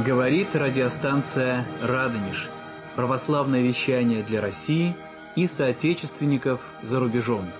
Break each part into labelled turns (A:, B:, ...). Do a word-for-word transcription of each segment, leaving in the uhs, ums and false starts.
A: Говорит радиостанция «Радонеж». Православное вещание для России и соотечественников за рубежом.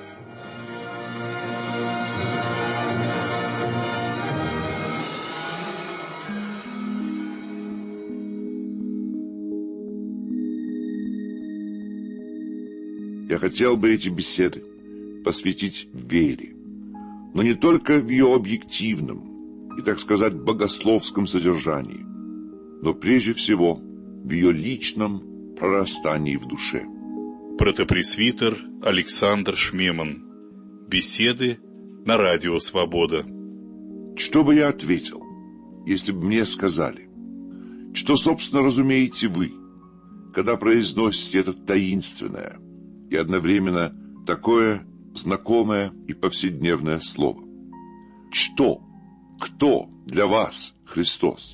B: Я хотел бы эти беседы посвятить вере, но не только в ее объективном и, так сказать, богословском содержании, но прежде всего в ее личном прорастании в душе.
C: Протопресвитер Александр Шмеман. Беседы на радио «Свобода».
B: Что бы я ответил, если бы мне сказали, что, собственно, разумеете вы, когда произносите это таинственное и одновременно такое знакомое и повседневное слово? Что, кто для вас Христос?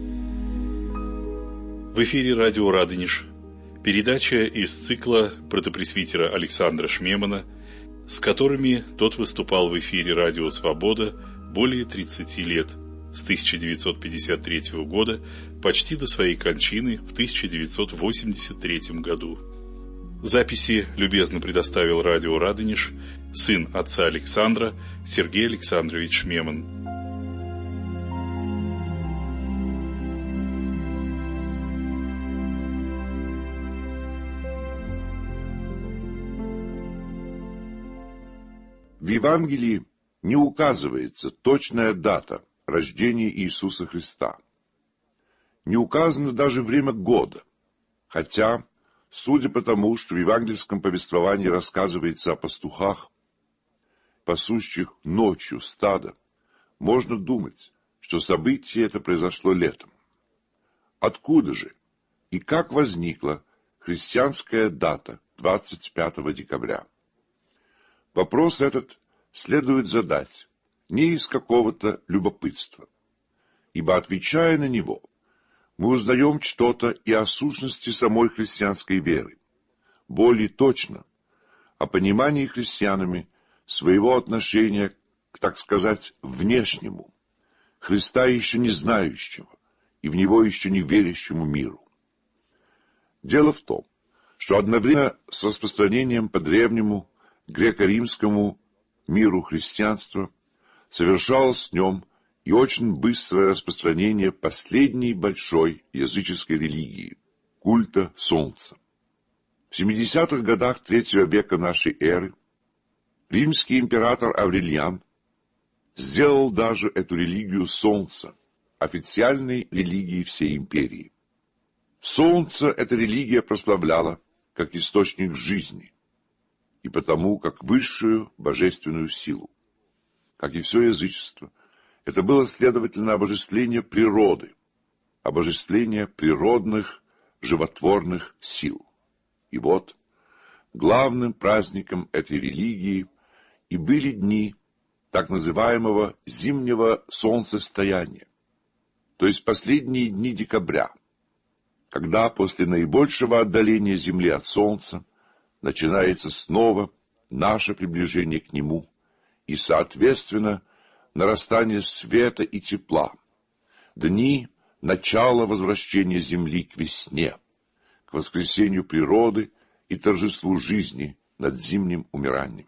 C: В эфире радио «Радонеж». Передача из цикла протопресвитера Александра Шмемана, с которыми тот выступал в эфире радио «Свобода» более тридцати лет, с тысяча девятьсот пятьдесят третьего года почти до своей кончины в тысяча девятьсот восемьдесят третьем году. Записи любезно предоставил радио «Радонеж» сын отца Александра Сергей Александрович Шмеман.
B: В Евангелии не указывается точная дата рождения Иисуса Христа. Не указано даже время года, хотя, судя по тому, что в евангельском повествовании рассказывается о пастухах, пасущих ночью стадо, можно думать, что событие это произошло летом. Откуда же и как возникла христианская дата двадцать пятого декабря? Вопрос этот следует задать не из какого-то любопытства, ибо, отвечая на него, мы узнаем что-то и о сущности самой христианской веры, более точно о понимании христианами своего отношения к, так сказать, внешнему, Христа еще не знающему и в Него еще не верящему миру. Дело в том, что одновременно с распространением по древнему греко-римскому миру христианства совершалось в нем и очень быстрое распространение последней большой языческой религии – культа Солнца. В семидесятых годах третьего века нашей эры римский император Аврелиан сделал даже эту религию Солнца официальной религией всей империи. Солнце эта религия прославляла как источник жизни, и потому как высшую божественную силу. Как и все язычество, это было, следовательно, обожествление природы, обожествление природных животворных сил. И вот, главным праздником этой религии и были дни так называемого зимнего солнцестояния, то есть последние дни декабря, когда после наибольшего отдаления Земли от Солнца начинается снова наше приближение к Нему и, соответственно, нарастание света и тепла, дни начала возвращения Земли к весне, к воскресению природы и торжеству жизни над зимним умиранием.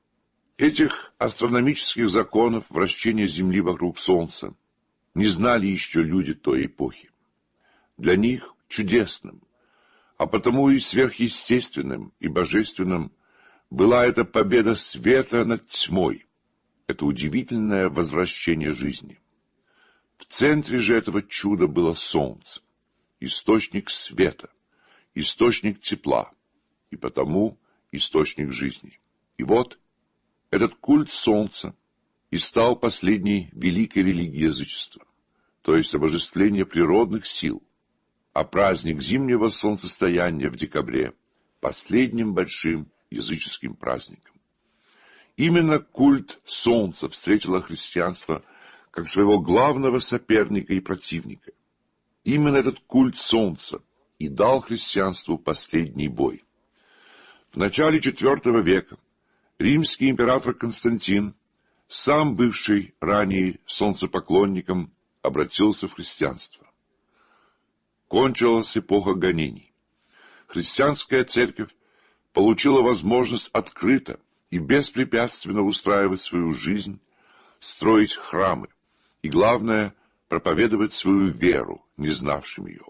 B: Этих астрономических законов вращения Земли вокруг Солнца не знали еще люди той эпохи. Для них чудесным, а потому и сверхъестественным и божественным была эта победа света над тьмой, это удивительное возвращение жизни. В центре же этого чуда было солнце, источник света, источник тепла, и потому источник жизни. И вот этот культ солнца и стал последней великой религией язычества, то есть обожествление природных сил, а праздник зимнего солнцестояния в декабре — последним большим языческим праздником. Именно культ солнца встретило христианство как своего главного соперника и противника. Именно этот культ солнца и дал христианству последний бой. В начале четвертого века римский император Константин, сам бывший ранее солнцепоклонником, обратился в христианство. кончилась эпоха гонений. Христианская церковь получила возможность открыто и беспрепятственно устраивать свою жизнь, строить храмы и, главное, проповедовать свою веру, не знавшим ее.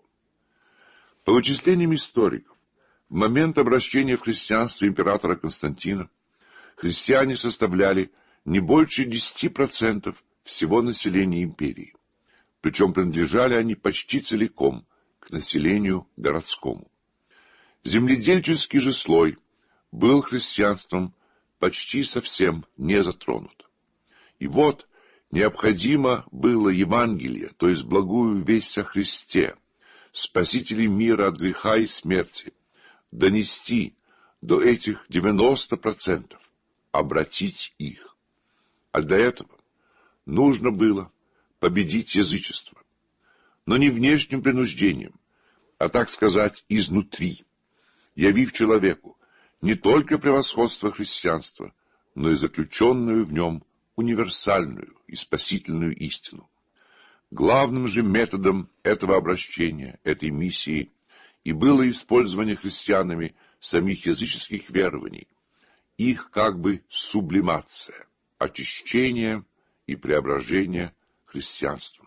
B: По вычислениям историков, в момент обращения в христианство императора Константина христиане составляли не больше десяти процентов всего населения империи, причем принадлежали они почти целиком к населению городскому. Земледельческий же слой был христианством почти совсем не затронут. И вот необходимо было Евангелие, то есть благую весть о Христе, Спасителе мира от греха и смерти, донести до этих девяноста процентов, обратить их. А для этого нужно было победить язычество, но не внешним принуждением, а, так сказать, изнутри, явив человеку не только превосходство христианства, но и заключенную в нем универсальную и спасительную истину. Главным же методом этого обращения, этой миссии, и было использование христианами самих языческих верований, их как бы сублимация, очищение и преображение христианством.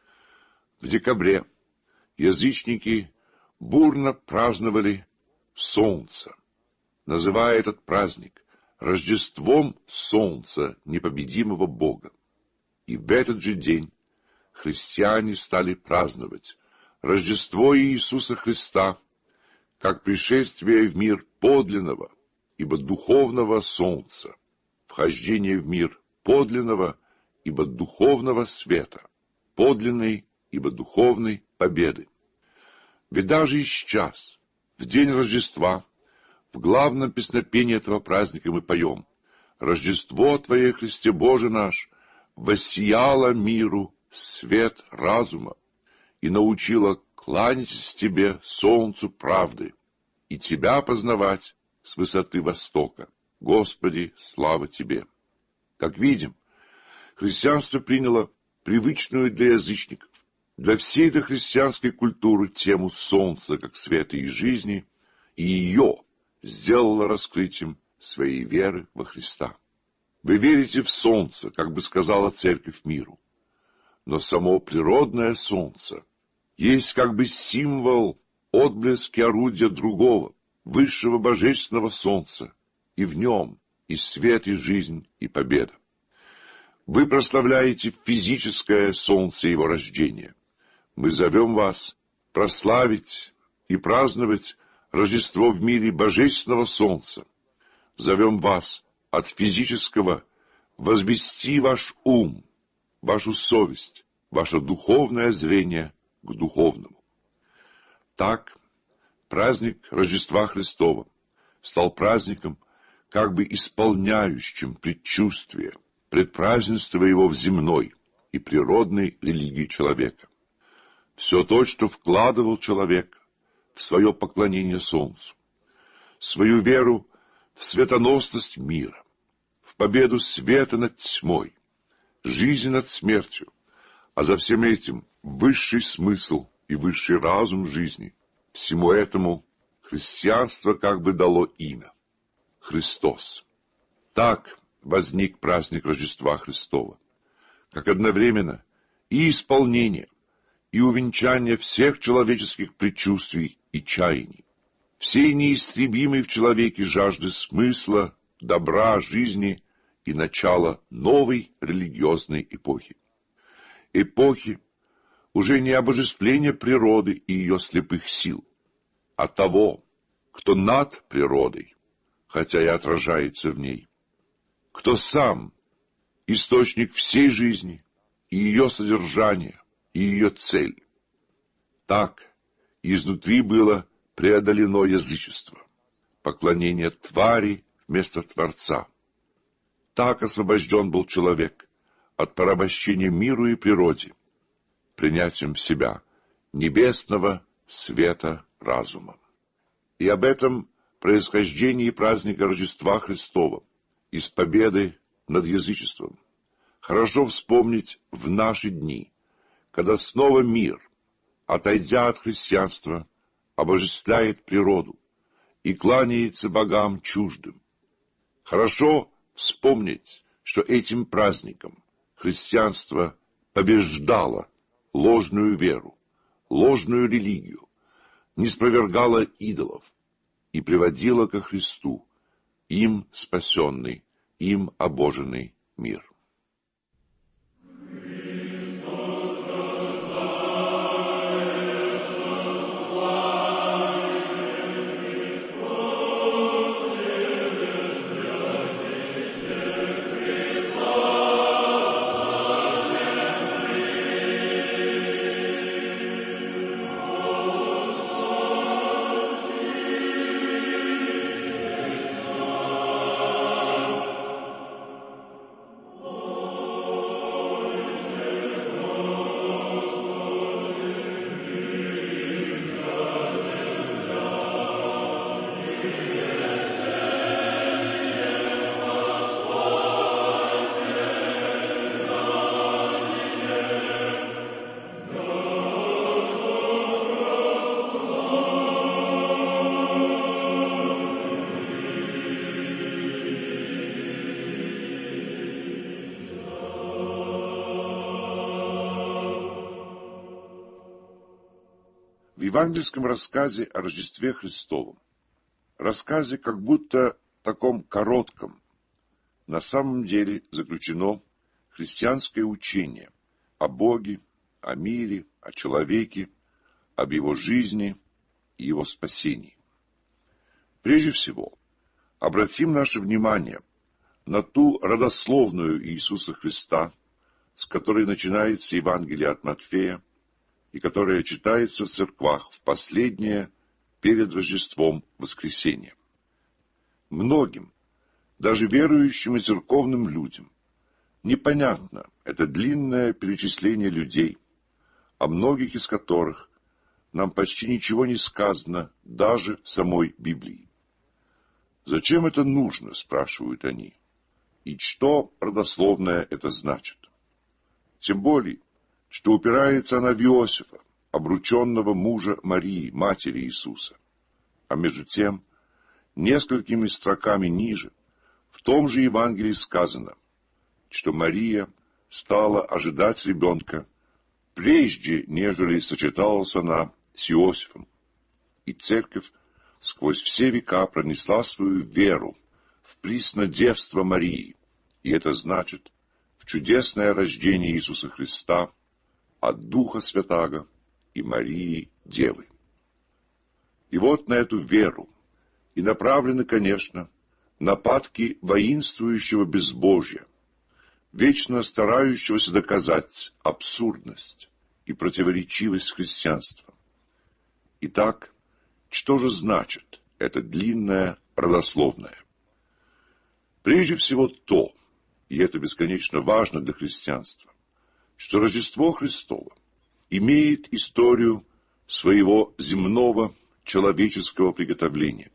B: В декабре язычники бурно праздновали Солнце, называя этот праздник Рождеством Солнца непобедимого Бога. И в этот же день христиане стали праздновать Рождество Иисуса Христа как пришествие в мир подлинного, ибо духовного солнца, вхождение в мир подлинного, ибо духовного света, подлинной, ибо духовной победы. Ведь даже и сейчас, в день Рождества, в главном песнопении этого праздника мы поем: «Рождество Твое, Христе Боже наш, воссияло миру свет разума и научила кланяться Тебе, солнцу правды, и Тебя познавать с высоты востока. Господи, слава Тебе». Как видим, христианство приняло привычную для язычников, для всей дохристианской культуры тему солнца как света и жизни, и ее сделало раскрытием своей веры во Христа. Вы верите в солнце, как бы сказала церковь миру, но само природное солнце есть как бы символ, отблески орудия другого, высшего божественного солнца, и в нем и свет, и жизнь, и победа. Вы прославляете физическое солнце его рождения. Мы зовем вас прославить и праздновать Рождество в мире божественного солнца. Зовем вас от физического возвести ваш ум, вашу совесть, ваше духовное зрение к духовному. Так, праздник Рождества Христова стал праздником, как бы исполняющим предчувствие, предпразднество его в земной и природной религии человека. Все то, что вкладывал человек в свое поклонение солнцу, свою веру в светоносность мира, в победу света над тьмой, жизнь над смертью, а за всем этим высший смысл и высший разум жизни. Всему этому христианство как бы дало имя — Христос. Так возник праздник Рождества Христова, как одновременно и исполнение, и увенчание всех человеческих предчувствий и чаяний, всей неистребимой в человеке жажды смысла, добра, жизни и начала новой религиозной эпохи. Эпохи уже не обожествления природы и ее слепых сил, а того, кто над природой, хотя и отражается в ней, кто сам источник всей жизни и ее содержания, и ее цель. Так изнутри было преодолено язычество, поклонение твари вместо Творца. Так освобожден был человек от порабощения миру и природе, принятием в себя небесного света разума. И об этом происхождении праздника Рождества Христова из победы над язычеством хорошо вспомнить в наши дни, когда снова мир, отойдя от христианства, обожествляет природу и кланяется богам чуждым. Хорошо вспомнить, что этим праздником христианство побеждало ложную веру, ложную религию, ниспровергало идолов и приводило ко Христу, им спасенный, им обоженный мир. В евангельском рассказе о Рождестве Христовом, рассказе как будто таком коротком, на самом деле заключено христианское учение о Боге, о мире, о человеке, об его жизни и его спасении. Прежде всего, обратим наше внимание на ту родословную Иисуса Христа, с которой начинается Евангелие от Матфея, и которая читается в церквах в последнее перед Рождеством воскресенье. Многим, даже верующим и церковным людям, непонятно это длинное перечисление людей, о многих из которых нам почти ничего не сказано даже в самой Библии. «Зачем это нужно?» — спрашивают они. «И что родословное это значит?» Тем более, что упирается она в Иосифа, обрученного мужа Марии, матери Иисуса. А между тем, несколькими строками ниже, в том же Евангелии сказано, что Мария стала ожидать ребенка, прежде нежели сочеталась она с Иосифом. И Церковь сквозь все века пронесла свою веру в приснодевство Марии, и это значит в чудесное рождение Иисуса Христа от Духа Святаго и Марии Девы. И вот на эту веру и направлены, конечно, нападки воинствующего безбожия, вечно старающегося доказать абсурдность и противоречивость христианства. Итак, что же значит это длинное родословное? Прежде всего то, и это бесконечно важно для христианства, что Рождество Христово имеет историю своего земного человеческого приготовления,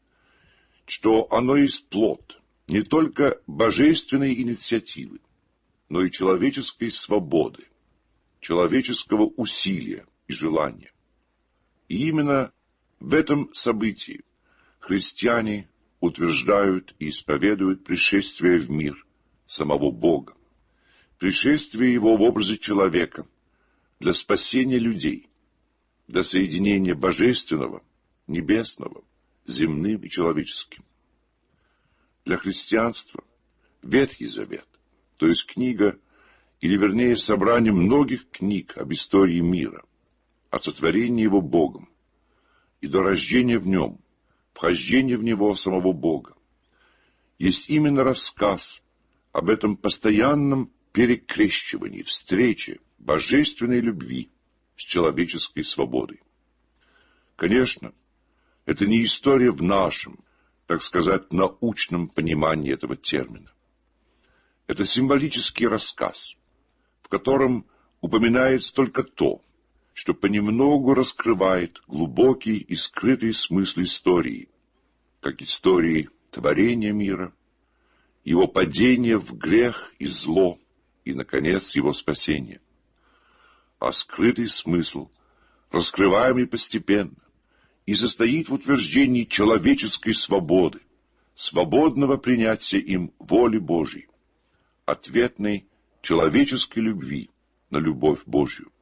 B: что оно есть плод не только божественной инициативы, но и человеческой свободы, человеческого усилия и желания. И именно в этом событии христиане утверждают и исповедуют пришествие в мир самого Бога, пришествие Его в образе человека для спасения людей, для соединения божественного, небесного, земным и человеческим. Для христианства Ветхий Завет, то есть книга, или вернее собрание многих книг об истории мира, о сотворении его Богом, и до рождения в нем, вхождения в него самого Бога, есть именно рассказ об этом постоянном перекрещивании, встрече божественной любви с человеческой свободой. Конечно, это не история в нашем, так сказать, научном понимании этого термина. Это символический рассказ, в котором упоминается только то, что понемногу раскрывает глубокий и скрытый смысл истории, как истории творения мира, его падения в грех и зло, и, наконец, его спасения. А скрытый смысл раскрываемый постепенно, и состоит в утверждении человеческой свободы, свободного принятия им воли Божьей, ответной человеческой любви на любовь Божью.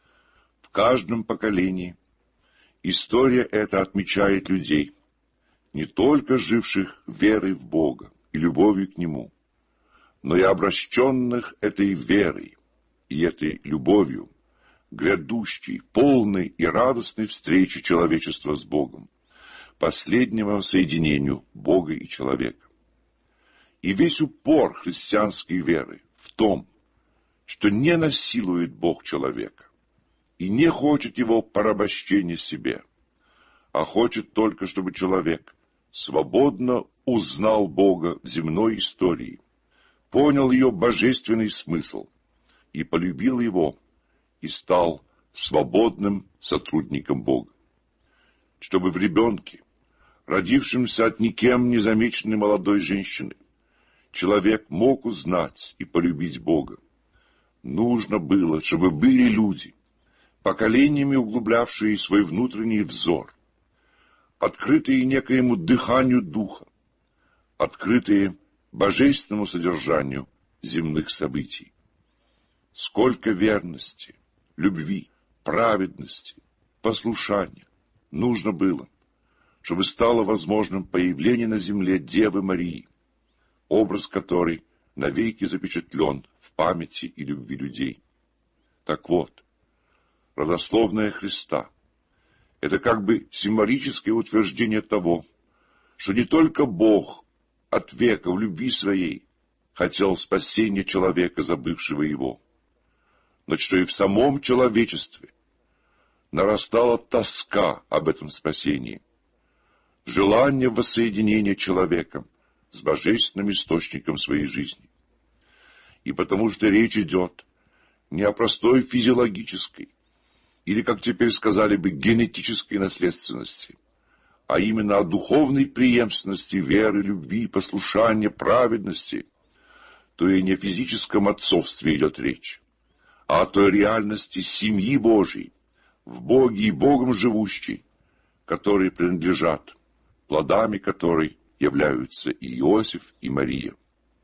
B: В каждом поколении история эта отмечает людей, не только живших верой в Бога и любовью к Нему, но и обращенных этой верой и этой любовью грядущей, полной и радостной встречи человечества с Богом, последнему соединению Бога и человека. И весь упор христианской веры в том, что не насилует Бог человека и не хочет его порабощения себе, а хочет только, чтобы человек свободно узнал Бога в земной истории, понял ее божественный смысл и полюбил его, и стал свободным сотрудником Бога. Чтобы в ребенке, родившемся от никем не замеченной молодой женщины, человек мог узнать и полюбить Бога, нужно было, чтобы были люди, поколениями углублявшие свой внутренний взор, открытые некоему дыханию духа, открытые божественному содержанию земных событий. Сколько верности, любви, праведности, послушания нужно было, чтобы стало возможным появление на земле Девы Марии, образ которой навеки запечатлен в памяти и любви людей. Так вот, родословная Христа — это как бы символическое утверждение того, что не только Бог от века в любви своей хотел спасения человека, забывшего его, но что и в самом человечестве нарастала тоска об этом спасении, желание воссоединения человека с божественным источником своей жизни. И потому что речь идет не о простой физиологической, или, как теперь сказали бы, генетической наследственности, а именно о духовной преемственности веры, любви, послушания, праведности, то и не о физическом отцовстве идет речь, а о той реальности семьи Божьей, в Боге и Богом живущей, которые принадлежат, плодами которой являются и Иосиф, и Мария.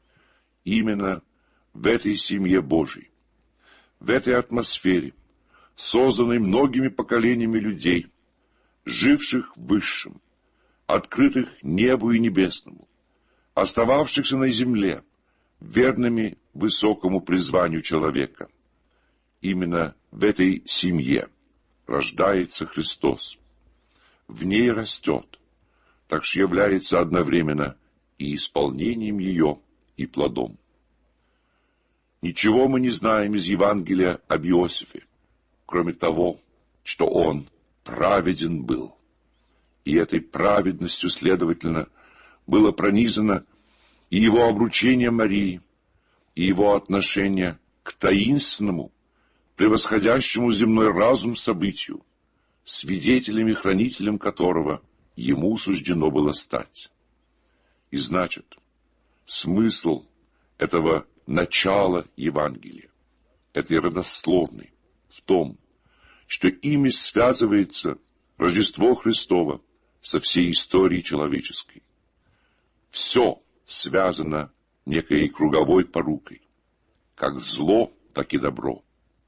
B: Именно в этой семье Божьей, в этой атмосфере, созданной многими поколениями людей, живших в высшем, открытых небу и небесному, остававшихся на земле, верными высокому призванию человека. Именно в этой семье рождается Христос. В ней растет, так что является одновременно и исполнением ее, и плодом. Ничего мы не знаем из Евангелия об Иосифе, кроме того, что он праведен был. И этой праведностью, следовательно, было пронизано и его обручение Марии, и его отношение к таинственному, превосходящему земной разум событию, свидетелем и хранителем которого ему суждено было стать. И значит, смысл этого начала Евангелия, этой родословной, в том, что ими связывается Рождество Христово со всей историей человеческой. Все связано некой круговой порукой, как зло, так и добро.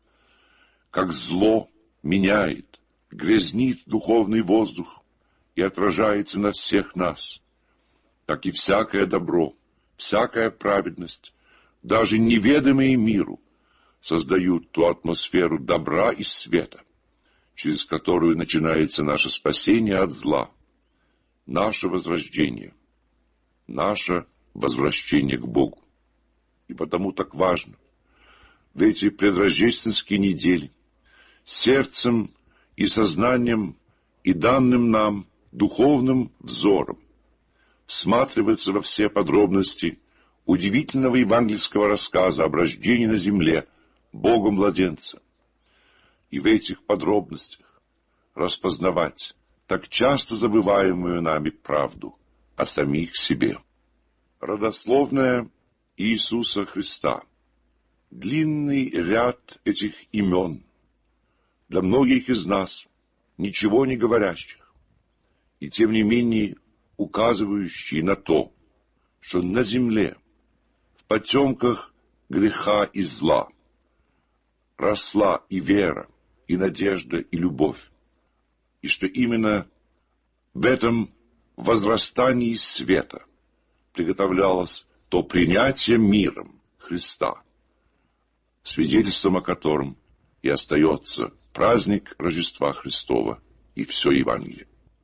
B: Как зло меняет, грязнит духовный воздух и отражается на всех нас, так и всякое добро, всякая праведность, даже неведомые миру, создают ту атмосферу добра и света, через которую начинается наше спасение от зла, наше возрождение, наше возвращение к Богу. И потому так важно в эти предрождественские недели сердцем и сознанием и данным нам духовным взором всматриваться во все подробности удивительного евангельского рассказа об рождении на земле Бога-младенца, и в этих подробностях распознавать так часто забываемую нами правду о самих себе. Родословная Иисуса Христа. Длинный ряд этих имен для многих из нас ничего не говорящих, и тем не менее указывающие на то, что на земле, в потемках греха и зла, росла и вера, и надежда, и любовь, и что именно в этом возрастании света приготовлялось то принятие миром Христа, свидетельством о котором и остается праздник Рождества Христова и все Евангелие.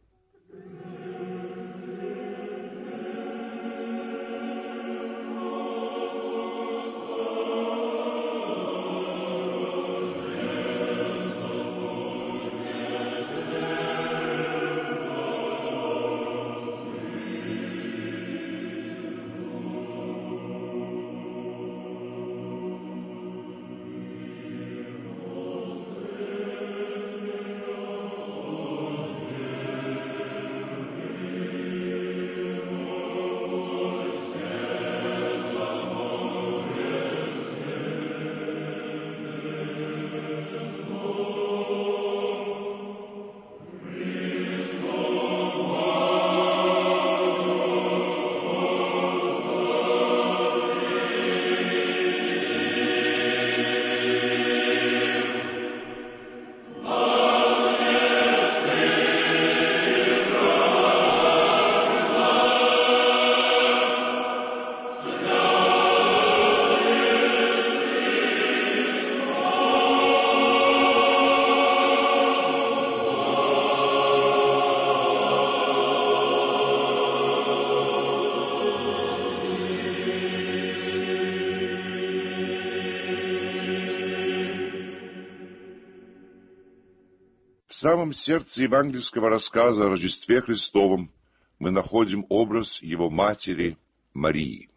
B: В самом сердце евангельского рассказа о Рождестве Христовом мы находим образ его матери Марии.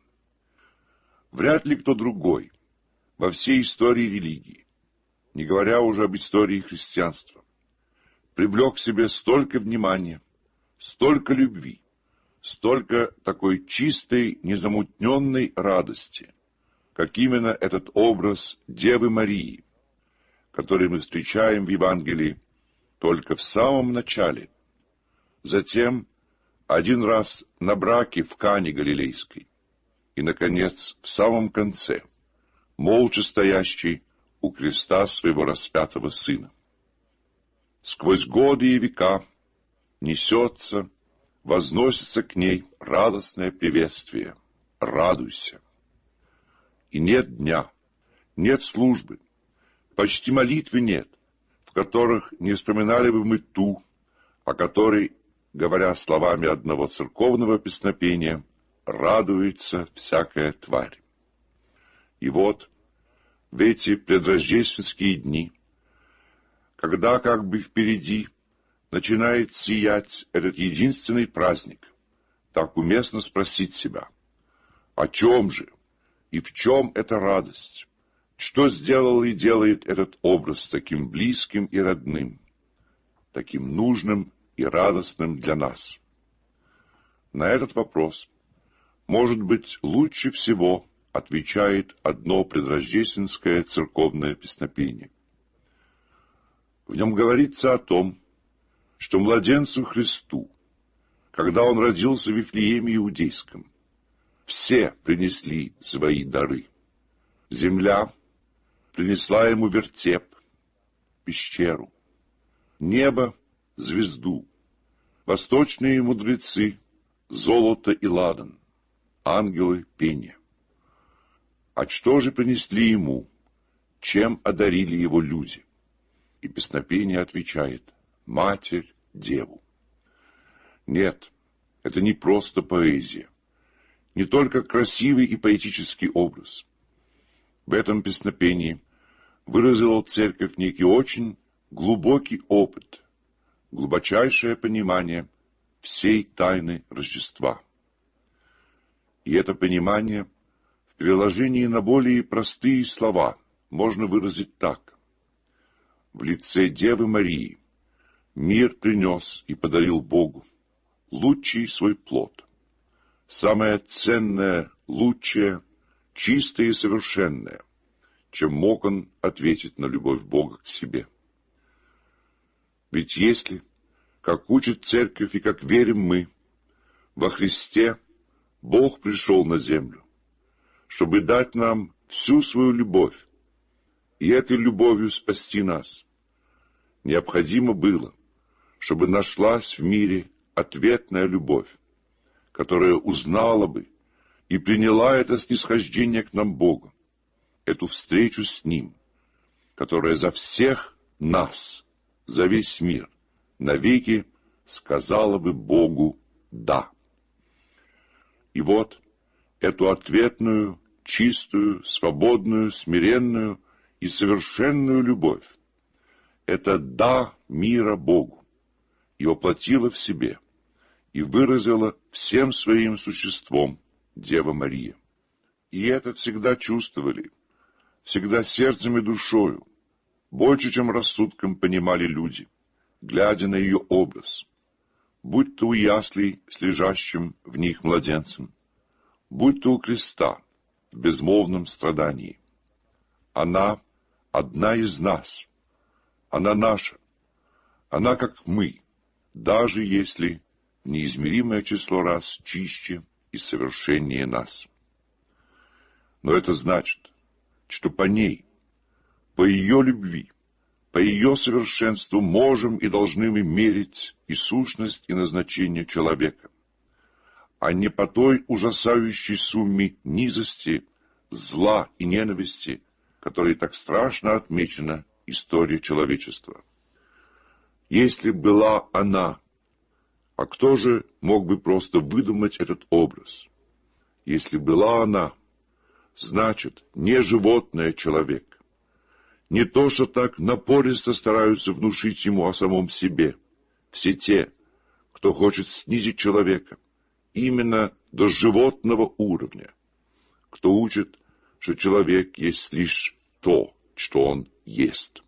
B: Вряд ли кто другой во всей истории религии, не говоря уже об истории христианства, привлек к себе столько внимания, столько любви, столько такой чистой, незамутненной радости, как именно этот образ Девы Марии, который мы встречаем в Евангелии только в самом начале, затем один раз на браке в Кане Галилейской и, наконец, в самом конце, молча стоящий у креста своего распятого сына. Сквозь годы и века несется, возносится к ней радостное приветствие. Радуйся. И нет дня, нет службы, почти молитвы нет, в которых не вспоминали бы мы ту, о которой, говоря словами одного церковного песнопения, радуется всякая тварь. И вот в эти предрождественские дни, когда как бы впереди начинает сиять этот единственный праздник, так уместно спросить себя, о чем же и в чем эта радость? Что сделал и делает этот образ таким близким и родным, таким нужным и радостным для нас? На этот вопрос, может быть, лучше всего отвечает одно предрождественское церковное песнопение. В нем говорится о том, что младенцу Христу, когда он родился в Вифлееме Иудейском, все принесли свои дары. Земля принесла ему вертеп, пещеру, небо — звезду, восточные мудрецы — золото и ладан, ангелы — пение. А что же принесли ему, чем одарили его люди? И песнопение отвечает: Матерь, Деву. Нет, это не просто поэзия, не только красивый и поэтический образ. В этом песнопении выразила Церковь некий очень глубокий опыт, глубочайшее понимание всей тайны Рождества. И это понимание в переложении на более простые слова можно выразить так. В лице Девы Марии мир принес и подарил Богу лучший свой плод, самое ценное, лучшее, чистое и совершенное, чем мог он ответить на любовь Бога к себе. Ведь если, как учит Церковь и как верим мы, во Христе Бог пришел на землю, чтобы дать нам всю свою любовь, и этой любовью спасти нас, необходимо было, чтобы нашлась в мире ответная любовь, которая узнала бы и приняла это снисхождение к нам Бога, эту встречу с Ним, которая за всех нас, за весь мир, навеки сказала бы Богу «да». И вот эту ответную, чистую, свободную, смиренную и совершенную любовь, это «да» мира Богу, и воплотила в себе, и выразила всем своим существом Дева Мария. И это всегда чувствовали, всегда сердцем и душою, больше, чем рассудком понимали люди, глядя на ее образ, будь то у яслей с лежащим в них младенцем, будь то у креста в безмолвном страдании. Она одна из нас, она наша, она как мы, даже если неизмеримое число раз чище и совершеннее нас. Но это значит, что по ней, по ее любви, по ее совершенству можем и должны мы мерить и сущность, и назначение человека, а не по той ужасающей сумме низости, зла и ненависти, которой так страшно отмечена история человечества. Если была она, а кто же мог бы просто выдумать этот образ? Если была она, значит, не животное человек, не то, что так напористо стараются внушить ему о самом себе, все те, кто хочет снизить человека именно до животного уровня, кто учит, что человек есть лишь то, что он есть.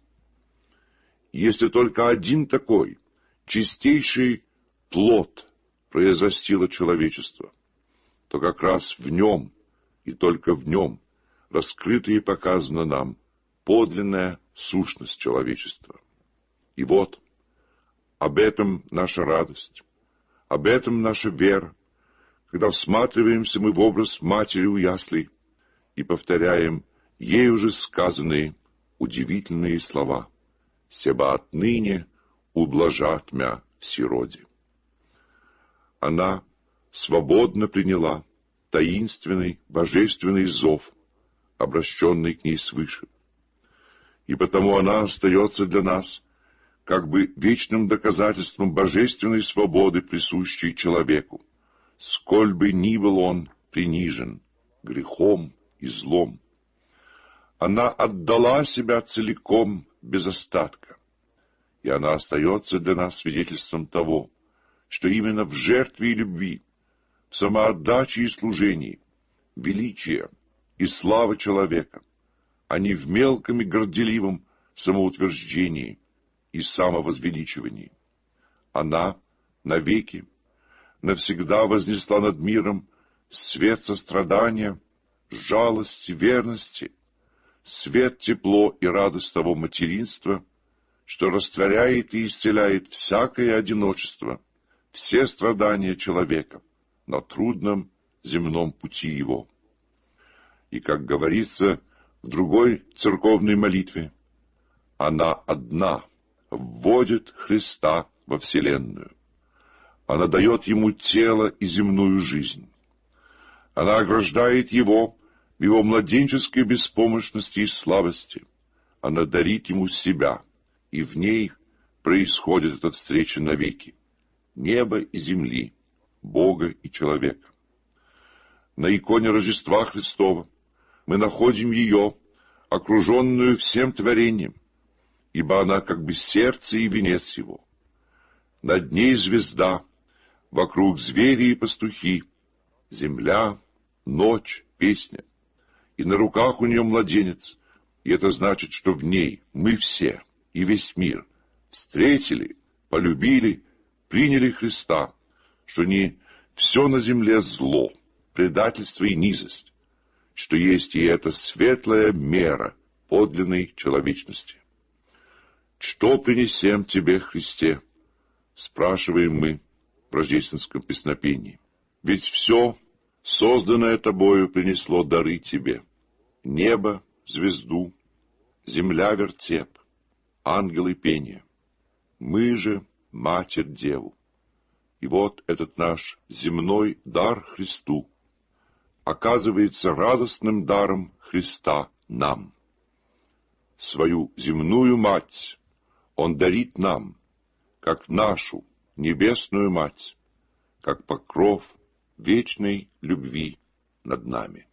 B: Если только один такой чистейший плод произрастило человечество, то как раз в нем и только в нем раскрыта и показана нам подлинная сущность человечества. И вот об этом наша радость, об этом наша вера, когда всматриваемся мы в образ матери у яслей и повторяем ей уже сказанные удивительные слова: «Себа отныне ублажат мя в сироде». Она свободно приняла таинственный, божественный зов, обращенный к ней свыше. И потому она остается для нас как бы вечным доказательством божественной свободы, присущей человеку, сколь бы ни был он принижен грехом и злом. Она отдала себя целиком, без остатка, и она остается для нас свидетельством того, что именно в жертве и любви, в самоотдаче и служении, величие и слава человека, а не в мелком и горделивом самоутверждении и самовозвеличивании. Она навеки, навсегда вознесла над миром свет сострадания, жалости, верности, свет, тепло и радость того материнства, что растворяет и исцеляет всякое одиночество, все страдания человека на трудном земном пути его. И, как говорится в другой церковной молитве, она одна вводит Христа во вселенную. Она дает ему тело и земную жизнь. Она ограждает его в его младенческой беспомощности и слабости. Она дарит ему себя, и в ней происходит эта встреча навеки неба и земли, Бога и человека. На иконе Рождества Христова мы находим ее, окруженную всем творением, ибо она как бы сердце и венец его. Над ней звезда, вокруг звери и пастухи, земля, ночь, песня, и на руках у нее младенец, и это значит, что в ней мы все и весь мир встретили, полюбили, приняли Христа, что не все на земле зло, предательство и низость, что есть и эта светлая мера подлинной человечности. Что принесем Тебе, Христе? Спрашиваем мы в рождественском песнопении. Ведь все, созданное Тобою, принесло дары Тебе. Небо, звезду, земля, вертеп, ангелы пение. Мы же Матерь Деву. И вот этот наш земной дар Христу оказывается радостным даром Христа нам. Свою земную мать Он дарит нам, как нашу небесную мать, как покров вечной любви над нами.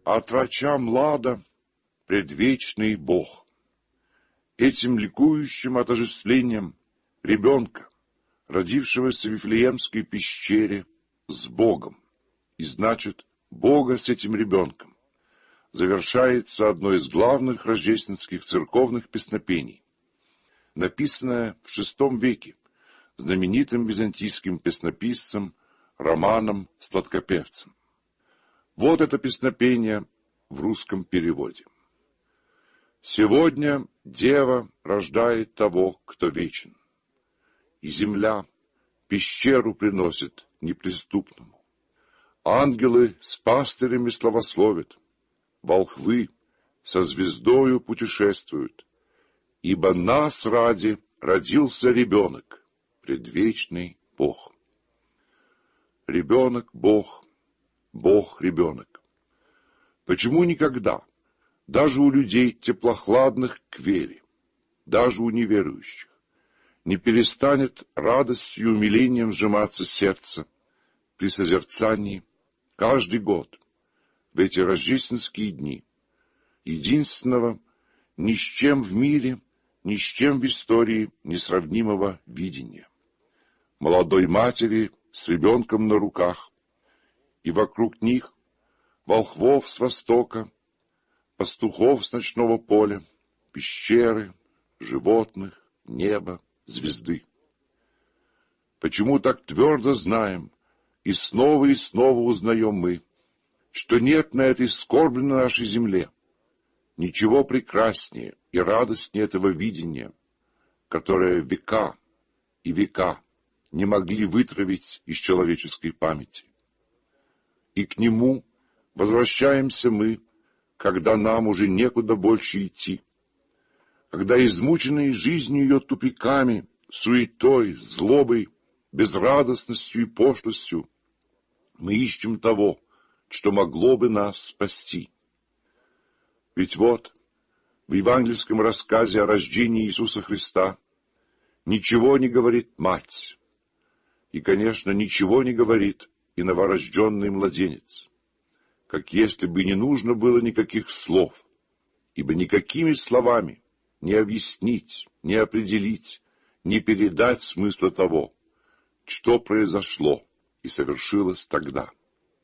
B: отроча млада, предвечный Бог. Этим ликующим отождествлением ребенка, родившегося в Вифлеемской пещере, с Богом, и значит, Бога с этим ребенком, завершается одно из главных рождественских церковных песнопений, написанное в шестом веке знаменитым византийским песнописцем Романом Сладкопевцем. Вот это песнопение в русском переводе. «Сегодня Дева рождает того, кто вечен, и земля пещеру приносит неприступному. Ангелы с пастырями славословят, волхвы со звездою путешествуют, ибо нас ради родился ребенок, предвечный Бог». Ребенок — Бог, Бог — ребенок. Почему никогда, даже у людей теплохладных к вере, даже у неверующих, не перестанет радостью и умилением сжиматься сердце при созерцании каждый год в эти рождественские дни единственного, ни с чем в мире, ни с чем в истории несравнимого видения молодой матери с ребенком на руках, и вокруг них волхвов с востока, пастухов с ночного поля, пещеры, животных, небо, звезды. Почему так твердо знаем, и снова и снова узнаем мы, что нет на этой скорбной нашей земле ничего прекраснее и радостнее этого видения, которое века и века не могли вытравить из человеческой памяти. И к нему возвращаемся мы, когда нам уже некуда больше идти, когда измученные жизнью ее тупиками, суетой, злобой, безрадостностью и пошлостью мы ищем того, что могло бы нас спасти. Ведь вот, в евангельском рассказе о рождении Иисуса Христа ничего не говорит мать, и, конечно, ничего не говорит и новорожденный младенец, как если бы не нужно было никаких слов, ибо никакими словами не объяснить, не определить, не передать смысла того, что произошло и совершилось тогда.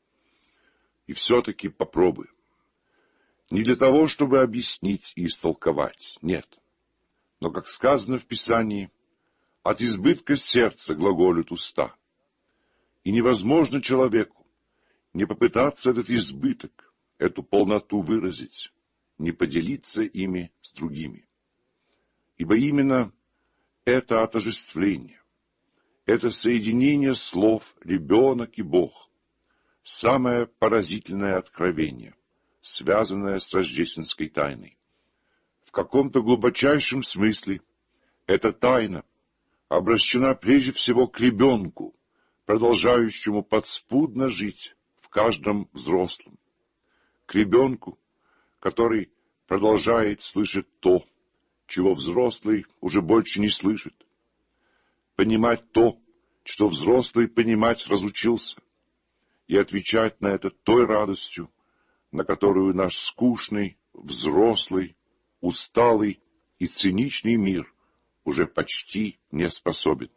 B: И все-таки попробуем. Не для того, чтобы объяснить и истолковать, нет. Но, как сказано в Писании, от избытка сердца глаголют уста. И невозможно человеку не попытаться этот избыток, эту полноту выразить, не поделиться ими с другими. Ибо именно это отождествление, это соединение слов «ребенок» и «Бог» — самое поразительное откровение, связанное с рождественской тайной. В каком-то глубочайшем смысле эта тайна обращена прежде всего к ребенку, продолжающему подспудно жить в каждом взрослом, к ребенку, который продолжает слышать то, чего взрослый уже больше не слышит, понимать то, что взрослый понимать разучился, и отвечать на это той радостью, на которую наш скучный, взрослый, усталый и циничный мир уже почти не способен.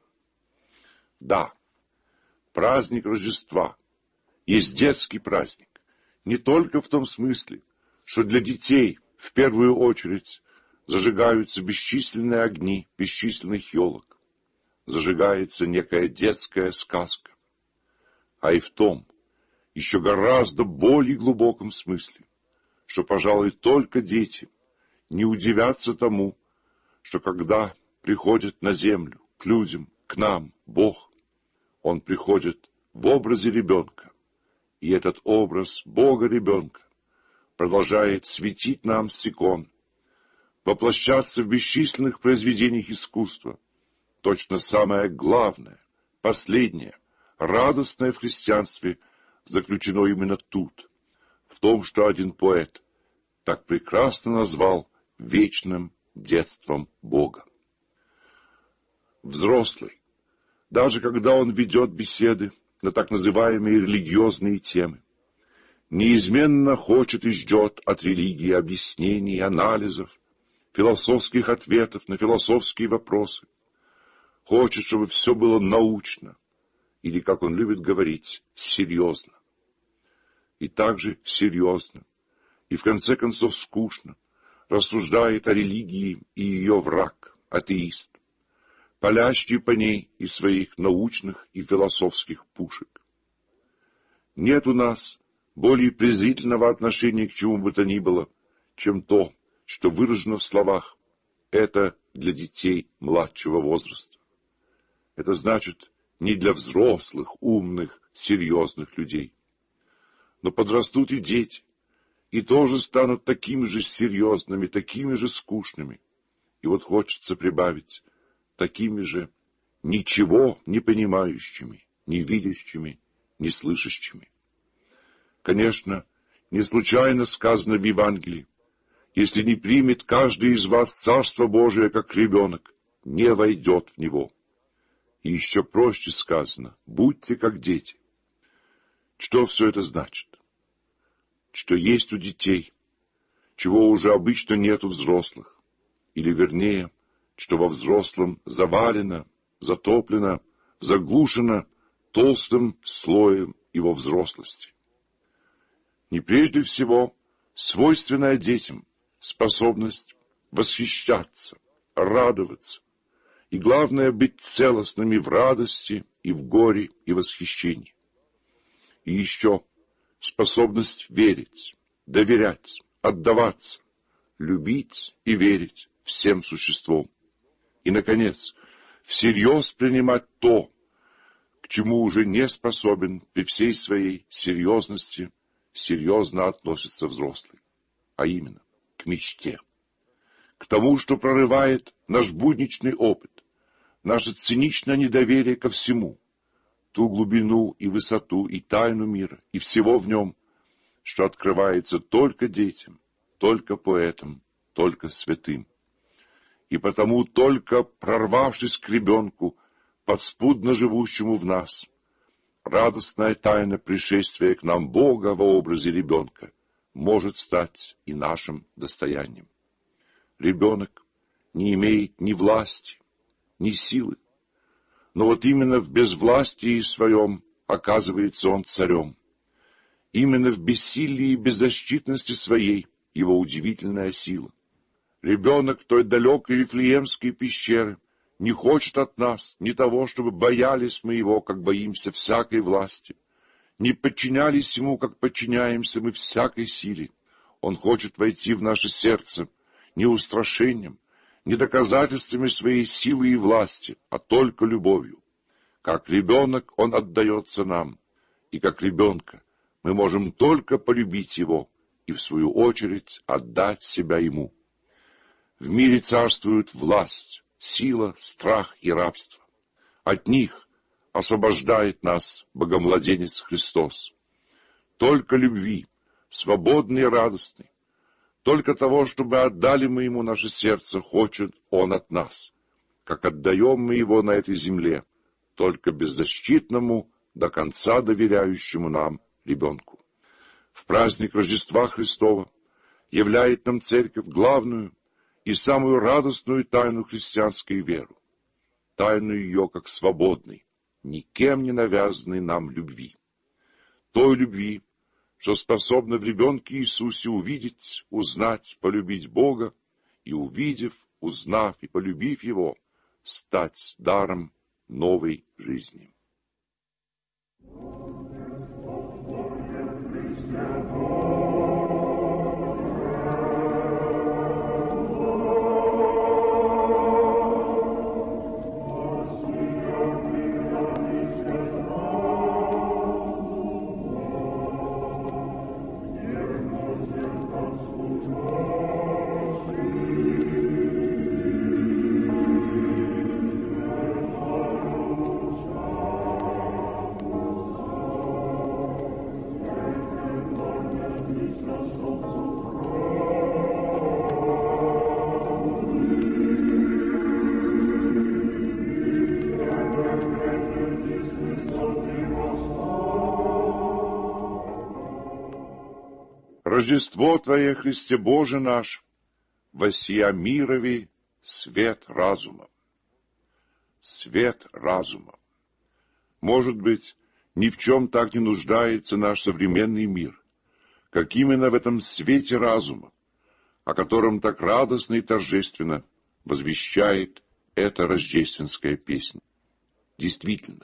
B: Да, праздник Рождества есть детский праздник, не только в том смысле, что для детей в первую очередь зажигаются бесчисленные огни бесчисленных елок, зажигается некая детская сказка, а и в том, еще гораздо более глубоком смысле, что, пожалуй, только дети не удивятся тому, что когда приходит на землю, к людям, к нам, Бог, Он приходит в образе ребенка, и этот образ Бога-ребенка продолжает светить нам с икон, воплощаться в бесчисленных произведениях искусства. Точно самое главное, последнее, радостное в христианстве заключено именно тут, в том, что один поэт так прекрасно назвал вечным детством Бога. Взрослый, даже когда он ведет беседы на так называемые религиозные темы, неизменно хочет и ждет от религии объяснений, анализов, философских ответов на философские вопросы. Хочет, чтобы все было научно, или, как он любит говорить, серьезно. И также серьезно, и в конце концов скучно, рассуждает о религии и ее враг, атеист, палящий по ней из своих научных и философских пушек. Нет у нас более презрительного отношения к чему бы то ни было, чем то, что выражено в словах «это для детей младшего возраста». Это значит не для взрослых, умных, серьезных людей. Но подрастут и дети, и тоже станут такими же серьезными, такими же скучными. И вот хочется прибавить, такими же ничего не понимающими, не видящими, не слышащими. Конечно, не случайно сказано в Евангелии: если не примет каждый из вас Царство Божие, как ребенок, не войдет в него. И еще проще сказано: будьте как дети. Что все это значит? Что есть у детей, чего уже обычно нет у взрослых, или вернее, что во взрослом завалено, затоплено, заглушено толстым слоем его взрослости. Не прежде всего свойственная детям способность восхищаться, радоваться, и главное — быть целостными в радости и в горе и восхищении. И еще способность верить, доверять, отдаваться, любить и верить всем существом. И, наконец, всерьез принимать то, к чему уже не способен при всей своей серьезности серьезно относится взрослый, а именно к мечте, к тому, что прорывает наш будничный опыт, наше циничное недоверие ко всему, ту глубину и высоту и тайну мира, и всего в нем, что открывается только детям, только поэтам, только святым. И потому, только прорвавшись к ребенку, подспудно живущему в нас, радостная тайна пришествия к нам Бога во образе ребенка может стать и нашим достоянием. Ребенок не имеет ни власти, ни силы, но вот именно в безвластии своем оказывается он царем. Именно в бессилии и беззащитности своей его удивительная сила. Ребенок той далекой Вифлеемской пещеры не хочет от нас ни того, чтобы боялись мы его, как боимся всякой власти, не подчинялись ему, как подчиняемся мы всякой силе. Он хочет войти в наше сердце не устрашением, не доказательствами своей силы и власти, а только любовью. Как ребенок он отдается нам, и как ребенка мы можем только полюбить его и, в свою очередь, отдать себя ему. В мире царствует власть, сила, страх и рабство. От них освобождает нас Богомладенец Христос. Только любви, свободной и радостной, только того, чтобы отдали мы ему наше сердце, хочет он от нас, как отдаем мы его на этой земле, только беззащитному, до конца доверяющему нам ребенку. В праздник Рождества Христова являет нам Церковь главную и самую радостную тайну христианской веры, тайну ее как свободной, никем не навязанной нам любви. Той любви, что способна в ребенке Иисусе увидеть, узнать, полюбить Бога, и, увидев, узнав и полюбив Его, стать даром новой жизни. Рождество Твое, Христе Боже наш, воссия мирови свет разума. Свет разума. Может быть, ни в чем так не нуждается наш современный мир, как именно в этом свете разума, о котором так радостно и торжественно возвещает эта рождественская песня. Действительно,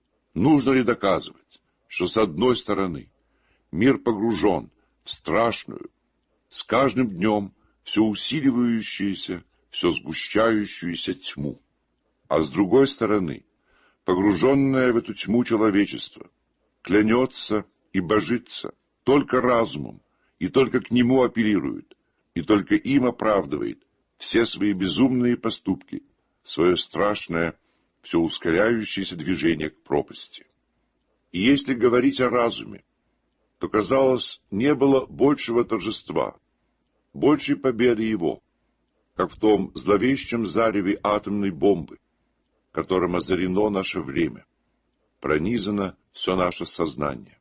B: нужно ли доказывать, что с одной стороны мир погружен в страшную, с каждым днем все усиливающуюся, все сгущающуюся тьму, а с другой стороны, погруженное в эту тьму человечество, клянется и божится только разумом, и только к нему апеллирует, и только им оправдывает все свои безумные поступки, свое страшное, все ускоряющееся движение к пропасти. И если говорить о разуме, то, казалось, не было большего торжества, большей победы его, как в том зловещем зареве атомной бомбы, которым озарено наше время, пронизано все наше сознание.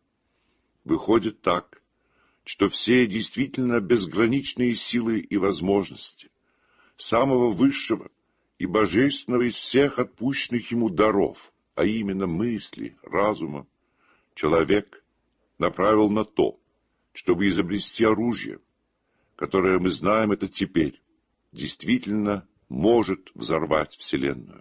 B: Выходит так, что все действительно безграничные силы и возможности самого высшего и божественного из всех отпущенных ему даров, а именно мысли, разума, человек направил на то, чтобы изобрести оружие, которое, мы знаем это теперь, действительно может взорвать Вселенную.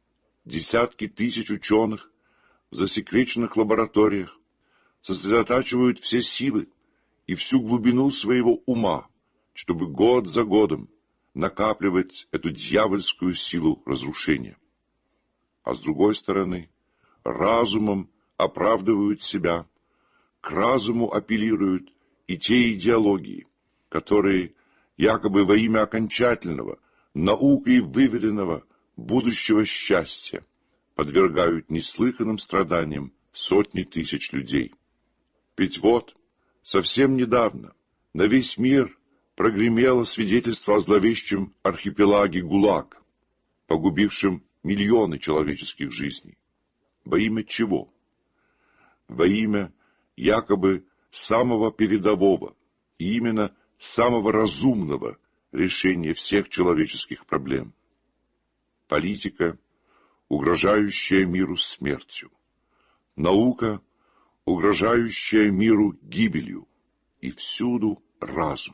B: Десятки тысяч ученых в засекреченных лабораториях сосредотачивают все силы и всю глубину своего ума, чтобы год за годом накапливать эту дьявольскую силу разрушения. А с другой стороны, разумом оправдывают себя, к разуму апеллируют и те идеологии, которые якобы во имя окончательного, наукой выверенного будущего счастья подвергают неслыханным страданиям сотни тысяч людей. Ведь вот, совсем недавно на весь мир прогремело свидетельство о зловещем архипелаге ГУЛАГ, погубившем миллионы человеческих жизней. Во имя чего? Во имя якобы самого передового и именно самого разумного решения всех человеческих проблем. Политика, угрожающая миру смертью. Наука, угрожающая миру гибелью. И всюду разум.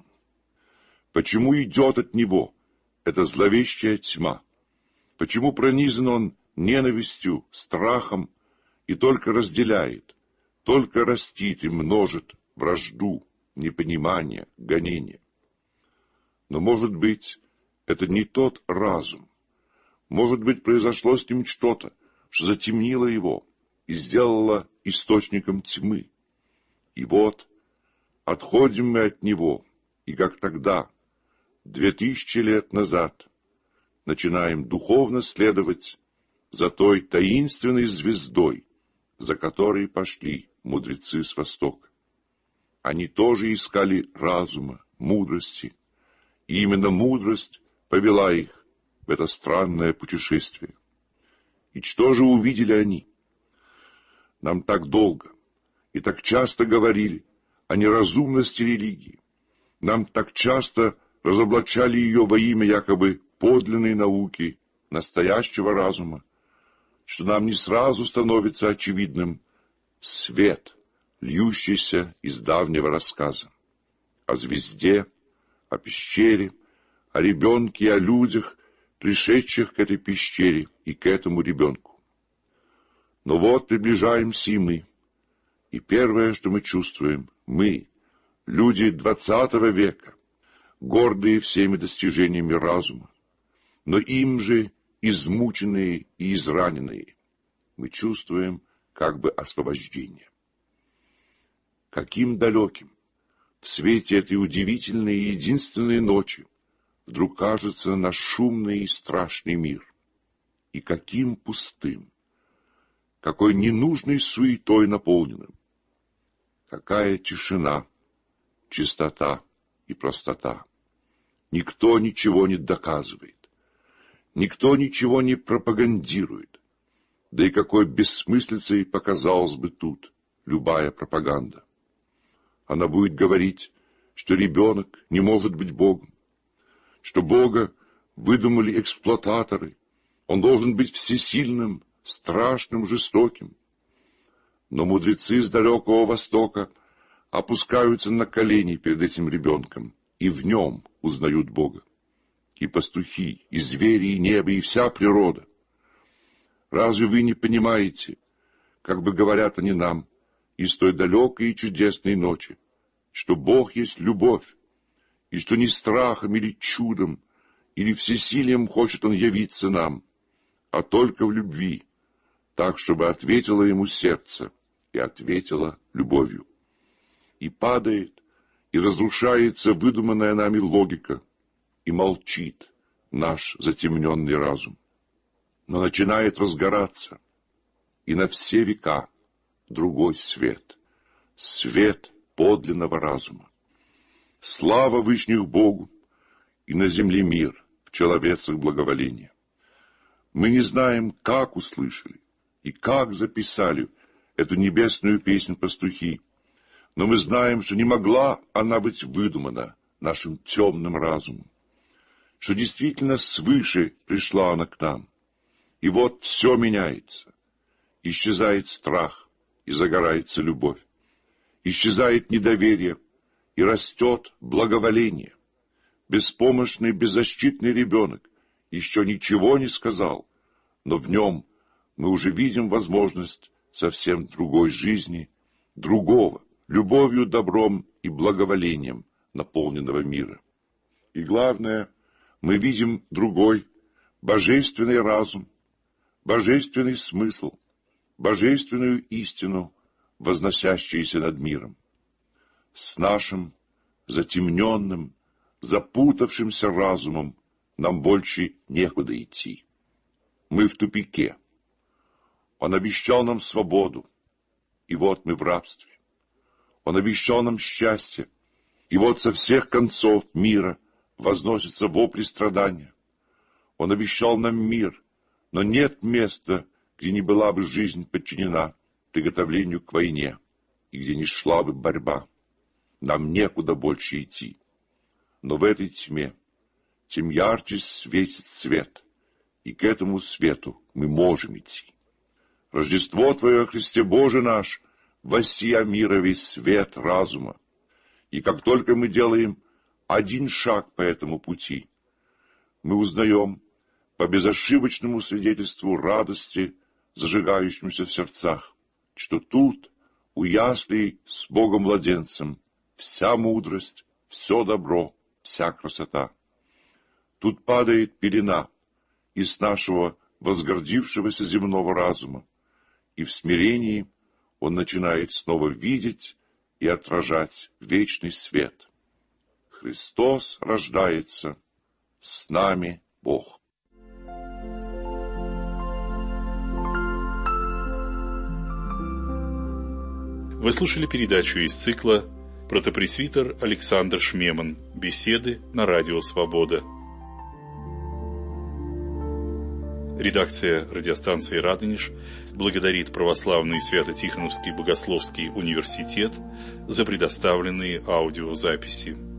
B: Почему идет от него эта зловещая тьма? Почему пронизан он ненавистью, страхом и только разделяет, только растит и множит вражду, непонимание, гонение? Но, может быть, это не тот разум. Может быть, произошло с ним что-то, что затемнило его и сделало источником тьмы. И вот, отходим мы от него, и как тогда, две тысячи лет назад, начинаем духовно следовать за той таинственной звездой, за которой пошли мудрецы с Востока. Они тоже искали разума, мудрости, и именно мудрость повела их в это странное путешествие. И что же увидели они? Нам так долго и так часто говорили о неразумности религии. Нам так часто разоблачали ее во имя якобы подлинной науки, настоящего разума, что нам не сразу становится очевидным свет, льющийся из давнего рассказа о звезде, о пещере, о ребенке и о людях, пришедших к этой пещере и к этому ребенку. Но вот приближаемся и мы, и первое, что мы чувствуем, мы, люди двадцатого века, гордые всеми достижениями разума, но им же измученные и израненные, мы чувствуем как бы освобождение. Каким далеким в свете этой удивительной и единственной ночи вдруг кажется наш шумный и страшный мир, и каким пустым, какой ненужной суетой наполненным, какая тишина, чистота и простота. Никто ничего не доказывает, никто ничего не пропагандирует, да и какой бессмыслицей показалась бы тут любая пропаганда. Она будет говорить что ребенок не может быть Богом, что Бога выдумали эксплуататоры, он должен быть всесильным, страшным, жестоким. Но мудрецы с далекого Востока опускаются на колени перед этим ребенком и в нем узнают Бога. И пастухи, и звери, и небо, и вся природа. Разве вы не понимаете, как бы говорят они нам из той далекой и чудесной ночи, что Бог есть любовь, и что не страхом или чудом, или всесилием хочет Он явиться нам, а только в любви, так, чтобы ответило Ему сердце и ответило любовью. И падает, и разрушается выдуманная нами логика, и молчит наш затемненный разум. Но начинает разгораться, и на все века другой свет, свет подлинного разума. Слава Вышних Богу, и на земле мир, в человецах благоволение. Мы не знаем, как услышали и как записали эту небесную песнь пастухи, но мы знаем, что не могла она быть выдумана нашим темным разумом, что действительно свыше пришла она к нам. И вот все меняется. Исчезает страх, и загорается любовь. Исчезает недоверие, и растет благоволение. Беспомощный, беззащитный ребенок еще ничего не сказал, но в нем мы уже видим возможность совсем другой жизни, другого, любовью, добром и благоволением наполненного мира. И главное, мы видим другой, божественный разум, божественный смысл, божественную истину, возносящуюся над миром. С нашим затемненным, запутавшимся разумом нам больше некуда идти. Мы в тупике. Он обещал нам свободу, и вот мы в рабстве. Он обещал нам счастье, и вот со всех концов мира возносятся вопли страдания. Он обещал нам мир, но нет места, где не была бы жизнь подчинена приготовлению к войне, и где не шла бы борьба. Нам некуда больше идти. Но в этой тьме, тем ярче светит свет, и к этому свету мы можем идти. Рождество Твое, Христе Боже наш, воссия мировый свет разума. И как только мы делаем один шаг по этому пути, мы узнаем по безошибочному свидетельству радости, зажигающемуся в сердцах, что тут, у яслей с Богом-младенцем, вся мудрость, все добро, вся красота. Тут падает пелена из нашего возгордившегося земного разума, и в смирении он начинает снова видеть и отражать вечный свет. Христос рождается, с нами Бог.
C: Вы слушали передачу из цикла «Протопресвитер Александр Шмеман. Беседы на радио Свобода». Редакция радиостанции «Радонеж» благодарит Православный Свято-Тихоновский Богословский университет за предоставленные аудиозаписи.